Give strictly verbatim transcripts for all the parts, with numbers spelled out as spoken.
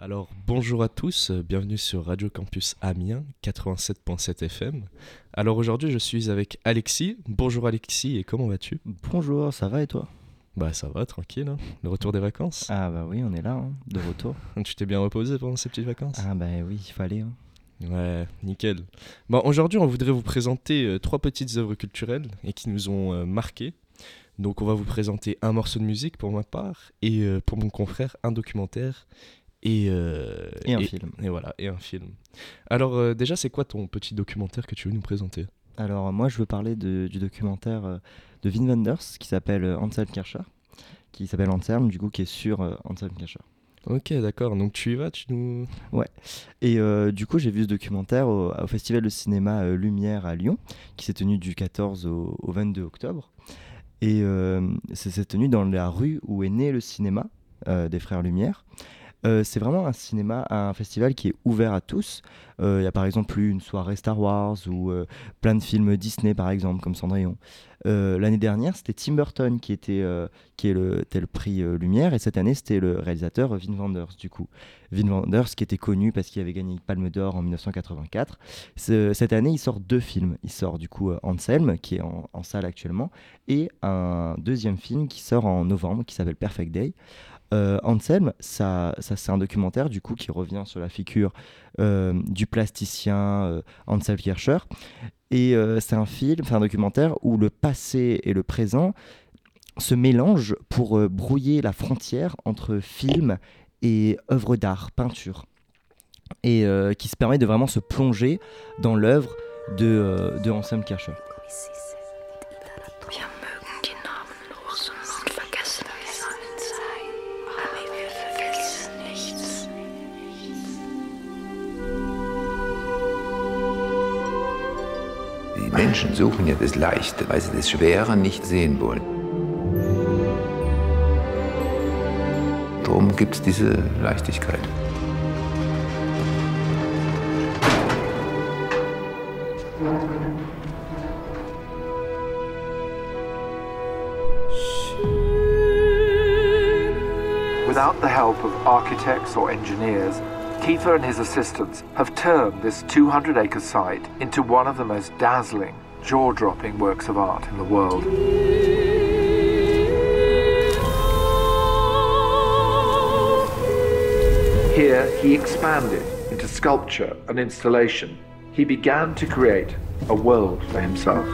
Alors bonjour à tous, euh, bienvenue sur Radio Campus Amiens quatre-vingt-sept virgule sept F M. Alors aujourd'hui je suis avec Alexis. Bonjour Alexis, et comment vas-tu? Bonjour, ça va et toi? Bah ça va, tranquille, hein. Le retour des vacances. Ah bah oui, on est là, hein, de retour. Tu t'es bien reposé pendant ces petites vacances? Ah bah oui, il fallait. Hein. Ouais, nickel. Bon, aujourd'hui on voudrait vous présenter euh, trois petites œuvres culturelles et qui nous ont euh, marqués. Donc on va vous présenter un morceau de musique pour ma part et euh, pour mon confrère un documentaire. Et, euh, Et un film. Et voilà, et un film. Alors euh, déjà, c'est quoi ton petit documentaire que tu veux nous présenter? Alors moi je veux parler de- du documentaire euh, de Wim Wenders qui s'appelle euh, Anselm Kircher, qui s'appelle Anselm du coup, qui est sur euh, Anselm Kircher. Ok, d'accord, donc tu y vas, tu nous... Ouais. Et euh, du coup j'ai vu ce documentaire au, au Festival de cinéma euh, Lumière à Lyon, qui s'est tenu du quatorze au, au vingt-deux octobre. Et euh, ça s'est tenu dans la rue où est né le cinéma euh, des Frères Lumière. Euh, c'est vraiment un cinéma, un festival qui est ouvert à tous. Euh, Il y a par exemple eu une soirée Star Wars ou euh, plein de films Disney par exemple, comme Cendrillon. Euh, l'année dernière, c'était Tim Burton qui était, euh, qui est le, était le prix euh, Lumière, et cette année, c'était le réalisateur euh, Wim Wenders du coup. Wim Wenders qui était connu parce qu'il avait gagné une Palme d'Or en mille neuf cent quatre-vingt-quatre. Ce- cette année, il sort deux films. Il sort du coup euh, Anselm, qui est en, en salle actuellement, et un deuxième film qui sort en novembre, qui s'appelle Perfect Day. Euh, Anselm, ça, ça c'est un documentaire du coup qui revient sur la figure euh, du plasticien euh, Anselm Kircher. Et euh, c'est un film, c'est un documentaire où le passé et le présent se mélangent pour euh, brouiller la frontière entre film et œuvre d'art, peinture. Et euh, qui se permet de vraiment se plonger dans l'œuvre de, euh, de Anselm Kircher. Wir mögen die namenlosen und vergessenen sein, aber wir vergessen nichts. Die Menschen suchen ja das Leichte, weil sie das Schwere nicht sehen wollen. Darum gibt es diese Leichtigkeit. Without the help of architects or engineers, Kiefer and his assistants have turned this two hundred acre site into one of the most dazzling, jaw-dropping works of art in the world. Here, he expanded into sculpture and installation. He began to create a world for himself.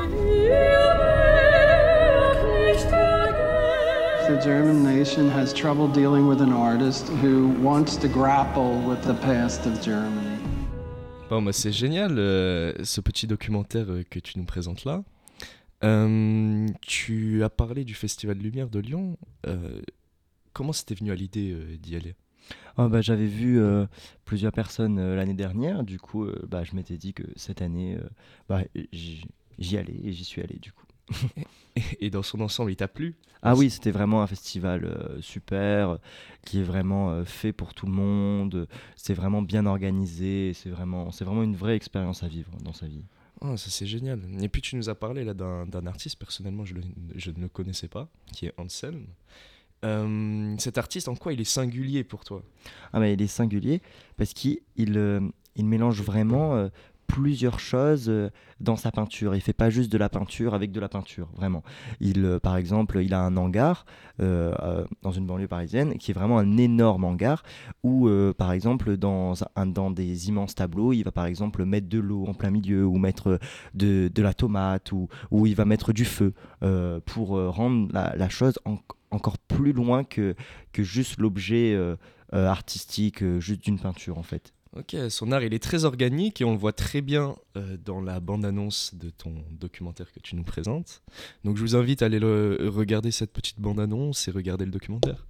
The German nation has trouble dealing with an artist who wants to grapple with the past of Germany. Bon, bah, c'est génial, euh, ce petit documentaire euh, que tu nous présentes là. Euh, tu as parlé du Festival Lumière de Lyon. Euh, comment c'était venu à l'idée euh, d'y aller? Oh, bah, j'avais vu euh, plusieurs personnes euh, l'année dernière, du coup euh, bah, je m'étais dit que cette année euh, bah, j'y j'y allais et j'y suis allé du coup. Et dans son ensemble, il t'a plu? Ah oui, c'était vraiment un festival euh, super, euh, qui est vraiment euh, fait pour tout le monde, euh, c'est vraiment bien organisé, c'est vraiment, c'est vraiment une vraie expérience à vivre dans sa vie. Oh, ça c'est génial. Et puis tu nous as parlé là d'un, d'un artiste, personnellement je, le- je ne le connaissais pas, qui est Anselm. Euh, cet artiste, en quoi il est singulier pour toi? Ah mais il est singulier parce qu'il il, euh, il mélange vraiment euh, plusieurs choses euh, dans sa peinture. Il fait pas juste de la peinture avec de la peinture, vraiment. Il, euh, par exemple, il a un hangar euh, euh, dans une banlieue parisienne qui est vraiment un énorme hangar où, euh, par exemple, dans, un, dans des immenses tableaux, il va par exemple mettre de l'eau en plein milieu ou mettre de, de la tomate ou, ou il va mettre du feu euh, pour euh, rendre la, la chose en- encore plus loin que, que juste l'objet euh, euh, artistique, euh, juste d'une peinture en fait. Ok, son art il est très organique et on le voit très bien euh, dans la bande-annonce de ton documentaire que tu nous présentes. Donc je vous invite à aller le- regarder cette petite bande-annonce et regarder le documentaire.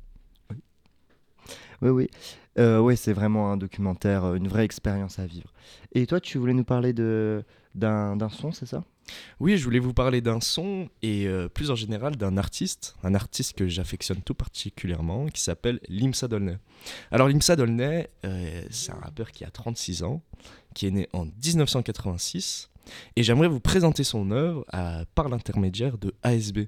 Oui, oui. Euh, ouais, c'est vraiment un documentaire, euh, une vraie expérience à vivre. Et toi, tu voulais nous parler de, d'un, d'un son, c'est ça? Oui, je voulais vous parler d'un son et euh, plus en général d'un artiste, un artiste que j'affectionne tout particulièrement, qui s'appelle Limsa Dolnay. Alors Limsa Dolnay, euh, c'est un rappeur qui a trente-six ans, qui est né en dix-neuf cent quatre-vingt-six, et j'aimerais vous présenter son œuvre à- par l'intermédiaire de A S B.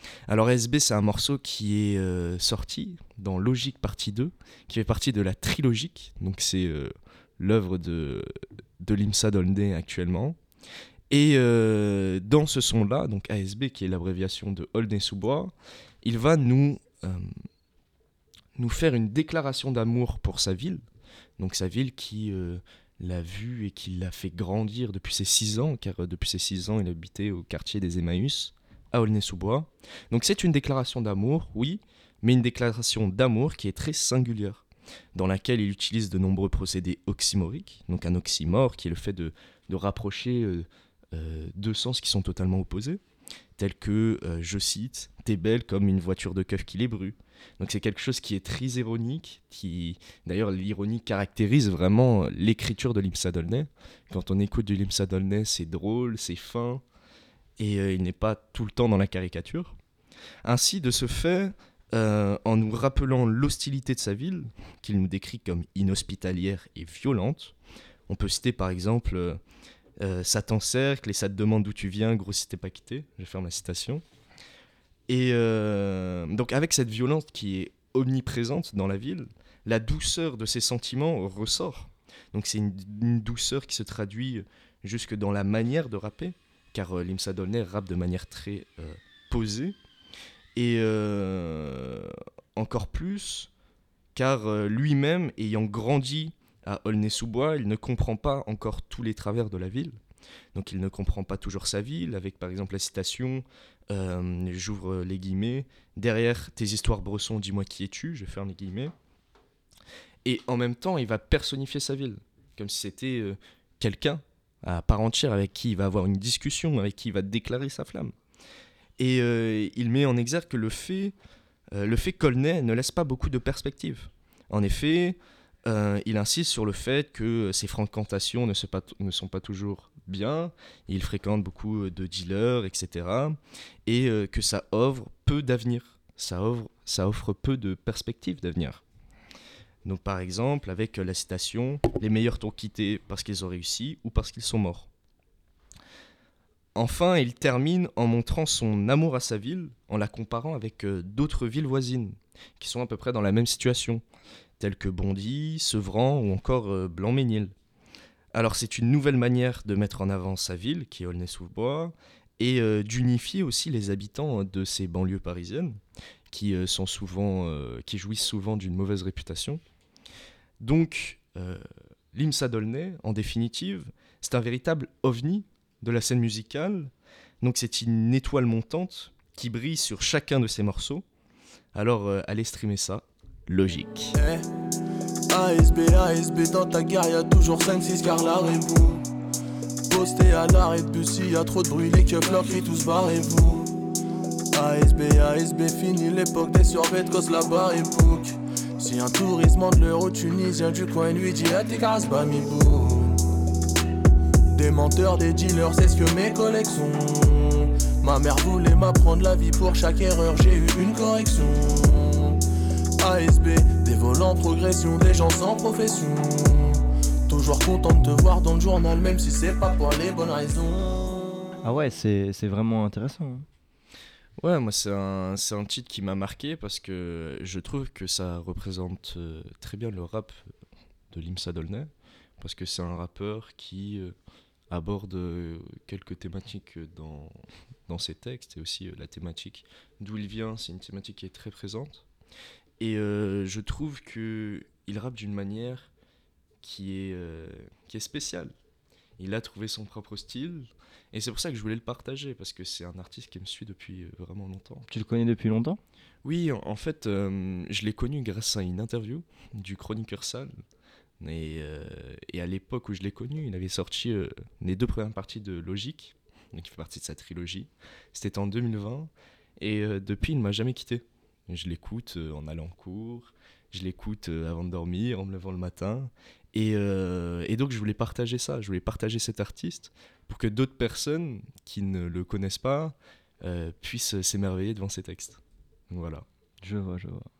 Alors A S B, c'est un morceau qui est euh, sorti dans Logique partie deux, qui fait partie de la Trilogique, donc c'est euh, l'œuvre de, de Limsa Dolnay actuellement. Et euh, dans ce son-là, donc A S B, qui est l'abréviation de Aulnay-sous-Bois, il va nous, euh, nous faire une déclaration d'amour pour sa ville, donc sa ville qui euh, l'a vu et qui l'a fait grandir depuis ses six ans, car euh, depuis ses six ans, il habitait au quartier des Emmaüs, à Aulnay-sous-Bois. Donc c'est une déclaration d'amour, oui, mais une déclaration d'amour qui est très singulière, dans laquelle il utilise de nombreux procédés oxymoriques, donc un oxymore qui est le fait de, de rapprocher euh, euh, deux sens qui sont totalement opposés, tels que, euh, je cite, « T'es belle comme une voiture de keuf qui les brûle ». Donc c'est quelque chose qui est très ironique, qui d'ailleurs l'ironie caractérise vraiment l'écriture de Limsa Dolnay. Quand on écoute du Limsa Dolnay, c'est drôle, c'est fin, et euh, il n'est pas tout le temps dans la caricature. Ainsi, de ce fait, euh, en nous rappelant l'hostilité de sa ville, qu'il nous décrit comme inhospitalière et violente, on peut citer par exemple euh, euh, « Ça t'encercle et ça te demande d'où tu viens, gros si t'es pas quitté ». Je ferme la citation. Et euh, donc avec cette violence qui est omniprésente dans la ville, la douceur de ses sentiments ressort. Donc c'est une, une douceur qui se traduit jusque dans la manière de rapper, car euh, Limsa Dolnay rappe de manière très euh, posée, et euh, encore plus, car euh, lui-même, ayant grandi à Aulnay-sous-Bois, il ne comprend pas encore tous les travers de la ville. Donc il ne comprend pas toujours sa ville, avec par exemple la citation, euh, j'ouvre les guillemets, « Derrière tes histoires Bresson, dis-moi qui es-tu ?» Je ferme les guillemets. Et en même temps, il va personnifier sa ville, comme si c'était euh, quelqu'un à part entière avec qui il va avoir une discussion, avec qui il va déclarer sa flamme. Et euh, il met en exergue que le fait, euh, le fait qu'Aulnay ne laisse pas beaucoup de perspectives. En effet, euh, il insiste sur le fait que ses fréquentations ne, se pas, ne sont pas toujours bien, il fréquente beaucoup de dealers, et cetera. Et euh, que ça offre peu d'avenir, ça offre, ça offre peu de perspectives d'avenir. Donc par exemple, avec la citation « Les meilleurs t'ont quitté parce qu'ils ont réussi ou parce qu'ils sont morts ». Enfin, il termine en montrant son amour à sa ville, en la comparant avec euh, d'autres villes voisines, qui sont à peu près dans la même situation, telles que Bondy, Sevran ou encore euh, Blanc-Ménil. Alors c'est une nouvelle manière de mettre en avant sa ville, qui est Aulnay-sous-Bois, et euh, d'unifier aussi les habitants de ces banlieues parisiennes, qui, euh, sont souvent, euh, qui jouissent souvent d'une mauvaise réputation. Donc, euh, Limsa Dolnay, en définitive, c'est un véritable ovni de la scène musicale. Donc c'est une étoile montante qui brille sur chacun de ses morceaux. Alors euh, allez streamer ça, Logique. Hey. A S B, A S B, dans ta gare y'a toujours cinq six cars larez-vous. Posté à l'arrêt de bus, y'a trop de bruit, les keufs leur crient tous barrez-vous. A S B, A S B, fini l'époque des survêtes, cause la barre est bouc. Si un tourisme de l'euro tunisien du coin lui dit à tes cases, bah mi bou. Des menteurs, des dealers, c'est ce que mes collègues sont. Ma mère voulait m'apprendre la vie, pour chaque erreur j'ai eu une correction. A S B, des volants en progression, des gens sans profession. Toujours content de te voir dans le journal, même si c'est pas pour les bonnes raisons. Ah ouais, c'est, c'est vraiment intéressant. Hein. Ouais, moi c'est un, c'est un titre qui m'a marqué parce que je trouve que ça représente euh, très bien le rap de Limsa Dolnay, parce que c'est un rappeur qui euh, aborde euh, quelques thématiques dans, dans ses textes, et aussi euh, la thématique d'où il vient, c'est une thématique qui est très présente. Et euh, je trouve qu'il rappe d'une manière qui est, euh, qui est spéciale. Il a trouvé son propre style, et c'est pour ça que je voulais le partager, parce que c'est un artiste qui me suit depuis vraiment longtemps. Tu le connais depuis longtemps ? Oui, en, en fait, euh, je l'ai connu grâce à une interview du chroniqueur Sale. Et, euh, et à l'époque où je l'ai connu, il avait sorti euh, les deux premières parties de Logique, donc il fait partie de sa trilogie. C'était en deux mille vingt, et euh, depuis, il ne m'a jamais quitté. Je l'écoute euh, en allant en cours, je l'écoute euh, avant de dormir, en me levant le matin. Et, euh, et donc, je voulais partager ça, je voulais partager cet artiste pour que d'autres personnes qui ne le connaissent pas euh, puissent s'émerveiller devant ses textes. Donc, voilà. Je vois, je vois.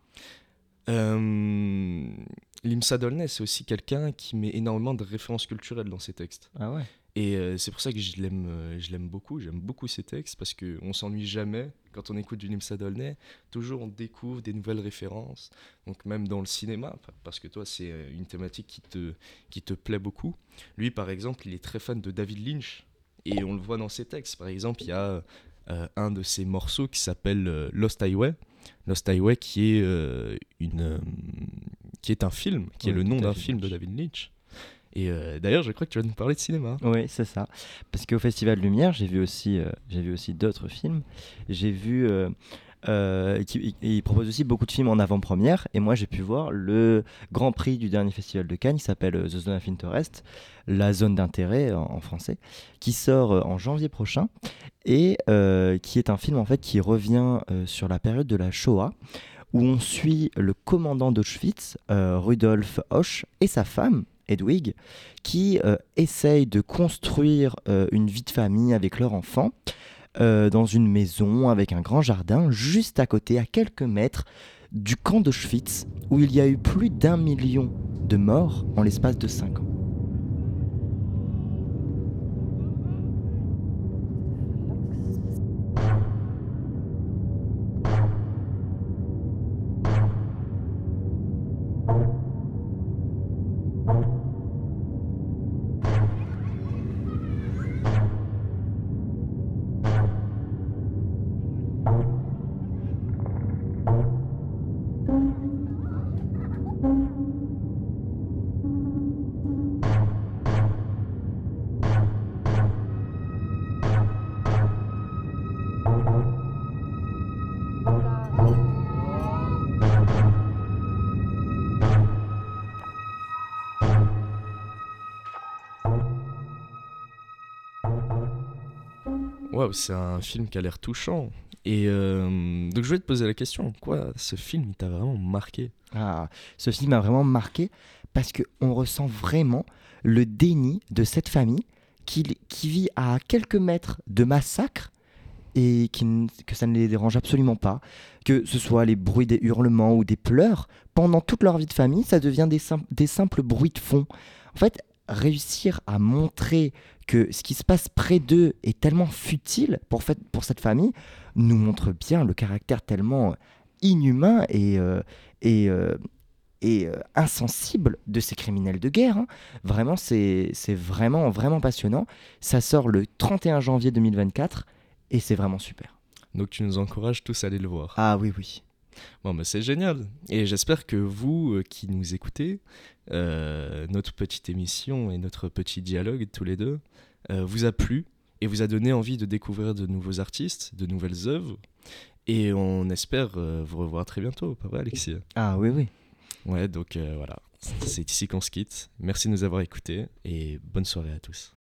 Euh, Limsa Dolnay, c'est aussi quelqu'un qui met énormément de références culturelles dans ses textes. Ah ouais. Et euh, c'est pour ça que je l'aime, euh, je l'aime beaucoup, j'aime beaucoup ses textes, parce qu'on ne s'ennuie jamais quand on écoute du Nimsa Dolnay. Toujours on découvre des nouvelles références, donc même dans le cinéma, parce que toi c'est une thématique qui te, qui te plaît beaucoup. Lui par exemple, il est très fan de David Lynch, et on le voit dans ses textes. Par exemple, il y a euh, un de ses morceaux qui s'appelle euh, Lost Highway, Lost Highway qui est, euh, une, euh, qui est un film, qui Oui, est le nom d'un David film Lynch. de David Lynch. Et euh, d'ailleurs, je crois que tu vas nous parler de cinéma. Oui, c'est ça. Parce qu'au Festival Lumière, j'ai vu aussi, euh, j'ai vu aussi d'autres films. J'ai vu. Euh, euh, qui, il propose aussi beaucoup de films en avant-première. Et moi, j'ai pu voir le Grand Prix du dernier Festival de Cannes, qui s'appelle euh, The Zone of Interest, la zone d'intérêt en, en français, qui sort euh, en janvier prochain. Et euh, qui est un film en fait qui revient euh, sur la période de la Shoah, où on suit le commandant d'Auschwitz, euh, Rudolf Hosch, et sa femme, Hedwig, qui euh, essayent de construire euh, une vie de famille avec leur enfant euh, dans une maison avec un grand jardin juste à côté, à quelques mètres du camp d'Auschwitz, où il y a eu plus d'un million de morts en l'espace de cinq ans. Waouh, c'est un film qui a l'air touchant. Et euh, donc je vais te poser la question, quoi, ce film il t'a vraiment marqué? Ah, ce film m'a vraiment marqué parce qu'on ressent vraiment le déni de cette famille qui, qui vit à quelques mètres de massacres et qui, n- que ça ne les dérange absolument pas, que ce soit les bruits des hurlements ou des pleurs, pendant toute leur vie de famille, ça devient des, sim- des simples bruits de fond. En fait, réussir à montrer que ce qui se passe près d'eux est tellement futile pour, fait, pour cette famille, nous montre bien le caractère tellement inhumain et, euh, et, euh, et euh, insensible de ces criminels de guerre. Hein. Vraiment, c'est c'est vraiment, vraiment passionnant. Ça sort le trente et un janvier deux mille vingt-quatre et c'est vraiment super. Donc tu nous encourages tous à aller le voir. Ah oui, oui. Bon, bah, c'est génial. Et j'espère que vous euh, qui nous écoutez, euh, notre petite émission et notre petit dialogue tous les deux, euh, vous a plu et vous a donné envie de découvrir de nouveaux artistes, de nouvelles œuvres. Et on espère euh, vous revoir très bientôt, pas vrai Alexis? Ah oui, oui. Ouais, donc euh, voilà, c'est ici qu'on se quitte. Merci de nous avoir écoutés et bonne soirée à tous.